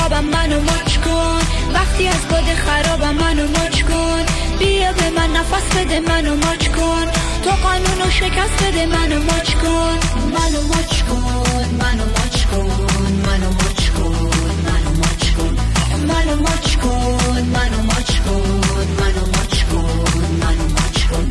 خوابم منو مچ کن، وقتی از باد خرابم منو مچ کن، بیا به من نفس بده منو مچ کن، تو قانونو شکست بده منو مچ کن، منو مچ کن، منو مچ کن، منو مچ کن، منو مچ کن، منو مچ کن، منو مچ کن، منو مچ کن، منو مچ کن.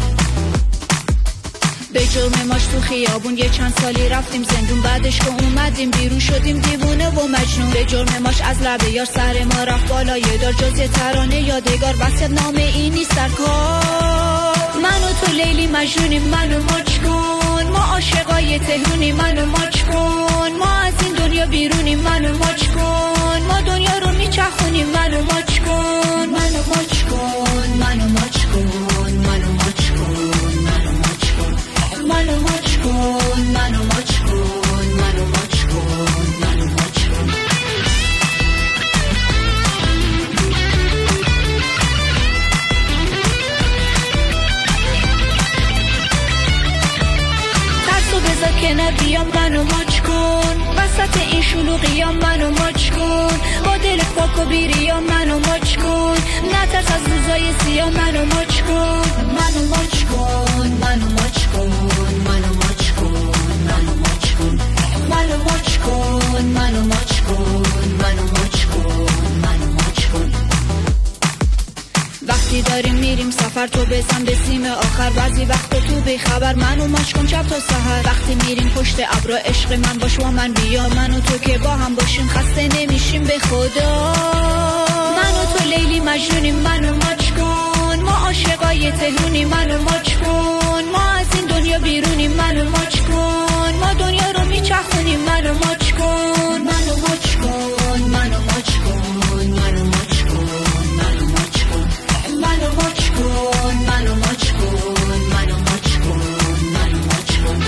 به جرم ماش تو خیابون یه چند سالی رفتیم زندون، بعدش که اومدیم بیرون شدیم دیوونه و مجنون. به جرم ماش از لبه یار سر ما رفت بالا، یه دار جز یه ترانه یادگار، وصیت نامه این نیست در کار. من و تو لیلی مجنونیم منو مچ کن، ما عاشقای تهرونیم منو مچ کن، ما از این دنیا بیرونیم منو مچ کن، ما دنیا رو میچخونیم منو مچ کن، منو مچ کن، منو مچ کن، منو مچ کن، منو مچ کن، منو مچ کن، منو مچ کن، منو مچ کن، منو مچ کن. ترسو بذار کنار بیام منو مچ کن، وسط این شلوغیام منو مچ کن، با دل پاک و بیریام منو مچ کن، نترس از روزای سیاه منو مچ کن، منو مچ کن، منو مچ کن، منو مچ کن، منو مچ کن، منو مچ کن، منو مچ کن، منو مچ کن، منو مچ کن. وقتی داریم میریم سفر تو بزن به سیم آخر، بعضی وقت تو بیخبر منو مچ کن شب تا سحر. وقتی میریم پشت ابرا عشق من باش و من بیا، من و تو که با هم باشیم خسته نمیشیم به خدا. من و تو لیلی مجنونیم منو مچ کن، ما عاشقای تهرونیم منو مچ کن، ما از این دنیا بیرونیم منو مچ کن، ما دنیا رو میچخونیم منو مچ کن، منو مچ کن، منو مچ کن، منو مچ کن، منو مچ کن، منو مچ کن، منو مچ کن، منو مچ کن، منو مچ کن.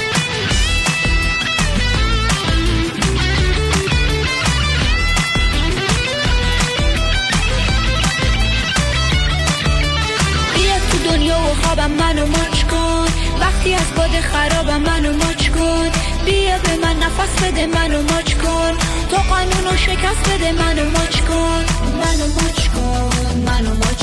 بیا تو دنیا و خوابم منو مچ کن، وقتی از باد خرابم منو مچ کن، بیا به من نفس بده منو مچ کن، تو قانونو شکست بده منو مچ کن، منو مچ کن، منو مچ